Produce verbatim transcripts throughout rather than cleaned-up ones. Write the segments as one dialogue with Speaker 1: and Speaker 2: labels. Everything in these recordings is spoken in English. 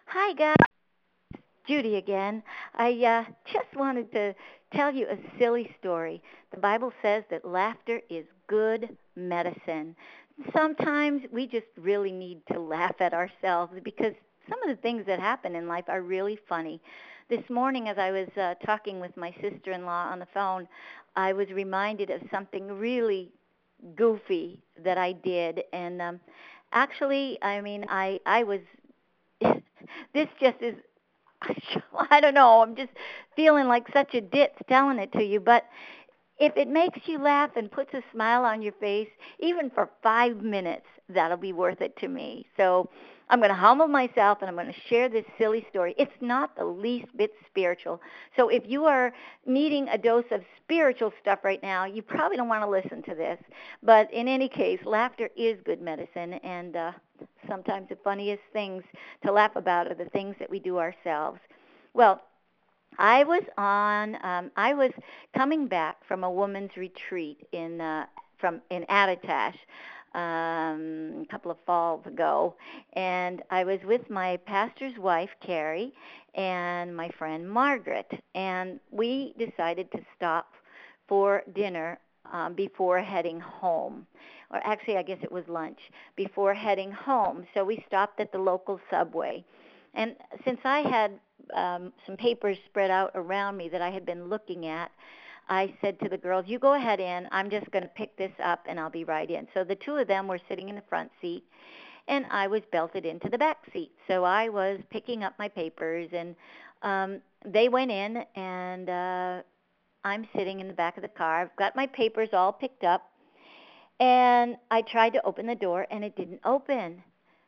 Speaker 1: Hi, guys. Judy again. I uh, just wanted to tell you a silly story. The Bible says that laughter is good medicine. Sometimes we just really need to laugh at ourselves because some of the things that happen in life are really funny. This morning, as I was uh, talking with my sister in law on the phone, I was reminded of something really goofy that I did. And um, actually, I mean, I, I was this just is I don't know. I'm just feeling like such a ditz telling it to you, but if it makes you laugh and puts a smile on your face, even for five minutes, that'll be worth it to me. So I'm going to humble myself and I'm going to share this silly story. It's not the least bit spiritual. So if you are needing a dose of spiritual stuff right now, you probably don't want to listen to this. But in any case, laughter is good medicine, and uh, sometimes the funniest things to laugh about are the things that we do ourselves. Well, I was on. Um, I was coming back from a woman's retreat in uh, from in Attitash um, a couple of falls ago, and I was with my pastor's wife Carrie and my friend Margaret, and we decided to stop for dinner um, before heading home. Or actually, I guess it was lunch before heading home. So we stopped at the local Subway. And since I had um, some papers spread out around me that I had been looking at, I said to the girls, you go ahead in. I'm just going to pick this up, and I'll be right in. So the two of them were sitting in the front seat, and I was belted into the back seat. So I was picking up my papers, and um, they went in, and uh, I'm sitting in the back of the car. I've got my papers all picked up, and I tried to open the door, and it didn't open.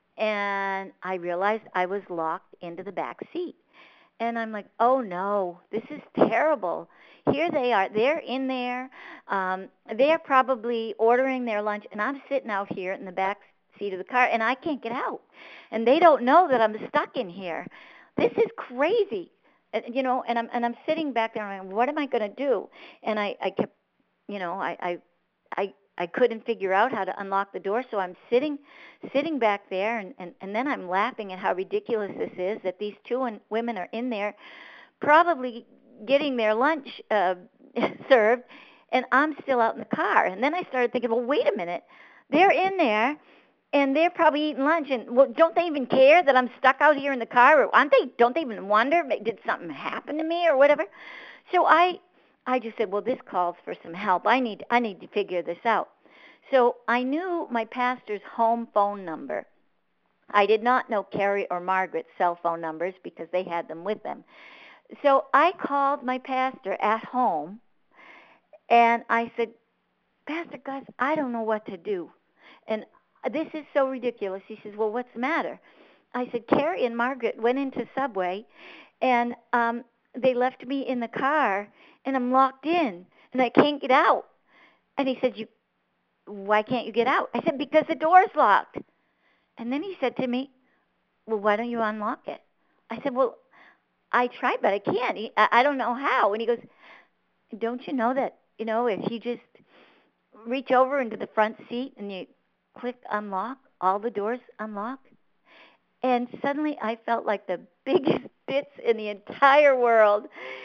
Speaker 1: And I realized I was locked into the back seat. And I'm like, oh no, this is terrible. Here they are. They're in there. Um, they're probably ordering their lunch, and I'm sitting out here in the back seat of the car, and I can't get out. And they don't know that I'm stuck in here. This is crazy. And, you know, and I'm and I'm sitting back there, and I'm like, what am I going to do? And I, I kept, you know, I, I, I, I couldn't figure out how to unlock the door, so I'm sitting, sitting back there, and, and, and then I'm laughing at how ridiculous this is that these two women are in there, probably getting their lunch uh, served, and I'm still out in the car. And then I started thinking, well, wait a minute, they're in there, and they're probably eating lunch, and well, don't they even care that I'm stuck out here in the car? Or aren't they? Don't they even wonder did something happen to me or whatever? So I I just said, well, this calls for some help. I need I need to figure this out. So I knew my pastor's home phone number. I did not know Carrie or Margaret's cell phone numbers because they had them with them. So I called my pastor at home, and I said, Pastor Gus, I don't know what to do. And this is so ridiculous. He says, well, what's the matter? I said, Carrie and Margaret went into Subway, and um, they left me in the car, and I'm locked in, and I can't get out. And he said, you, why can't you get out? I said, because the door's locked. And then he said to me, well, why don't you unlock it? I said, well, I tried, but I can't. He, I, I don't know how. And he goes, don't you know that, you know, if you just reach over into the front seat and you click unlock, all the doors unlock? And suddenly I felt like the biggest bitch in the entire world.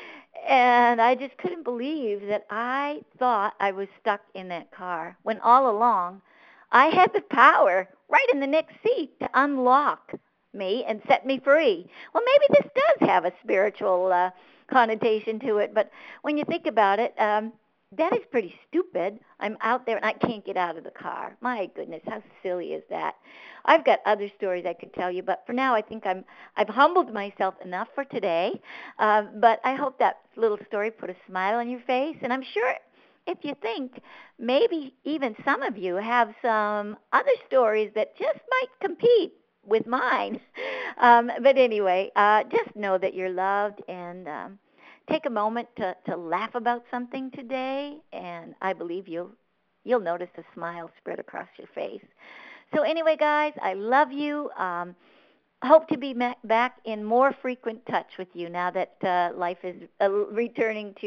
Speaker 1: And I just couldn't believe that I thought I was stuck in that car when all along I had the power right in the next seat to unlock me and set me free. Well, maybe this does have a spiritual uh, connotation to it, but when you think about it, um, that is pretty stupid. I'm out there and I can't get out of the car. My goodness, how silly is that? I've got other stories I could tell you, but for now I think I'm I've humbled myself enough for today. Uh, but I hope that little story put a smile on your face, and I'm sure if you think maybe even some of you have some other stories that just might compete with mine. Um, but anyway, uh, just know that you're loved, and um, take a moment to, to laugh about something today, and I believe you'll you'll notice a smile spread across your face. So anyway, guys, I love you. Um, hope to be ma- back in more frequent touch with you now that uh, life is uh, returning to